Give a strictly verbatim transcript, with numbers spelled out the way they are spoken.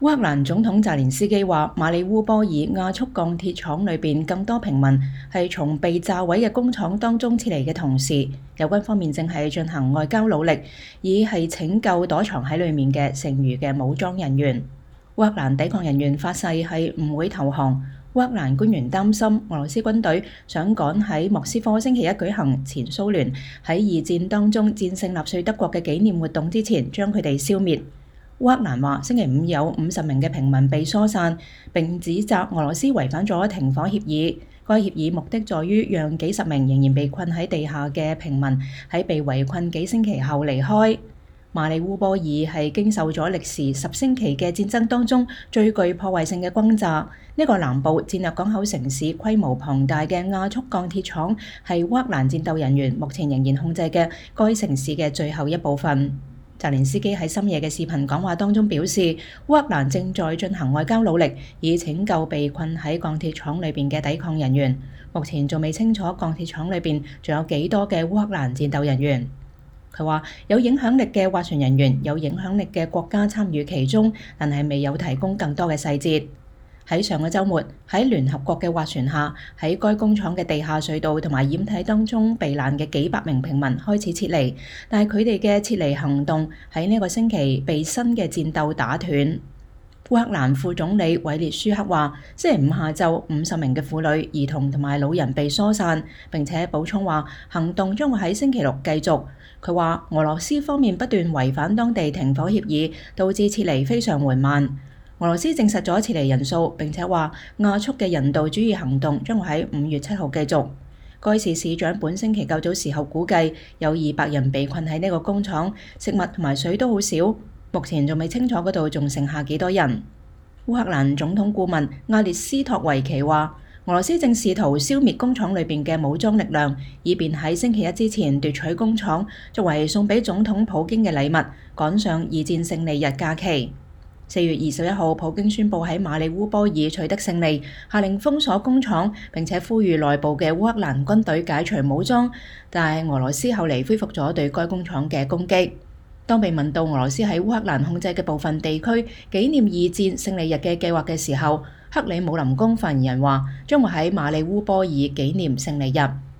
烏克蘭總統澤連斯基話，馬里烏波爾亞速鋼鐵廠裏邊更多平民係從被炸毀嘅工廠當中撤離嘅同時，有關方面正係進行外交努力，以係拯救躲藏喺裏面嘅剩餘嘅武裝人員。烏克蘭抵抗人員發誓係唔會投降。烏克蘭官員擔心俄羅斯軍隊想趕喺莫斯科星期一舉行前蘇聯喺二戰當中戰勝納粹德國嘅紀念活動之前，將佢哋消滅。烏克蘭話星期五有五十名嘅平民被疏散，並指責俄羅斯違反咗停火協議。該協議目的在於讓幾十名仍然被困喺地下嘅平民喺被圍困幾星期後離開。馬里烏波爾係經受咗歷時十星期嘅戰爭當中最具破壞性嘅轟炸。呢個南部戰略港口城市規模龐大嘅亞速鋼鐵廠係烏克蘭戰鬥人員目前仍然控制嘅該城市嘅最後一部分。澤連斯基喺深夜嘅視頻講話當中表示，烏克蘭正在進行外交努力，以拯救被困喺鋼鐵廠裏邊嘅抵抗人員。目前仲未清楚鋼鐵廠裏邊仲有幾多嘅烏克蘭戰鬥人員。佢話有影響力嘅斡旋人員、有影響力嘅國家參與其中，但係未有提供更多嘅細節。喺上個週末，喺聯合國嘅斡旋下，喺該工廠嘅地下隧道同埋掩體當中避難嘅幾百名平民開始撤離，但係佢哋嘅撤離行動喺呢個星期被新嘅戰鬥打斷。烏克蘭副總理韋列舒克話，星期五下晝五十名嘅婦女、兒童同埋老人被疏散，並且補充話行動將會喺星期六繼續。佢話俄羅斯方面不斷違反當地停火協議，導致撤離非常緩慢。俄羅斯證實咗撤離人數，並且話亞速嘅人道主義行動將會喺五月七號繼續。該市市長本星期較早時候估計有二百人被困喺呢個工廠，食物同埋水都好少，目前仲未清楚嗰度仲剩下幾多人。烏克蘭總統顧問亞列斯托維奇話，俄羅斯正試圖消滅工廠裏邊嘅武裝力量，以便喺星期一之前奪取工廠，作為送俾總統普京嘅禮物，趕上二戰勝利日假期。四月二十一號，普京宣布喺馬里烏波爾取得勝利，下令封鎖工廠，並且呼籲內部嘅烏克蘭軍隊解除武裝。但係俄羅斯後嚟恢復咗對該工廠嘅攻擊。當被問到俄羅斯喺烏克蘭控制嘅部分地區紀念二戰勝利日嘅計劃嘅時候，克里姆林宮發言人話將會喺馬里烏波爾紀念勝利日。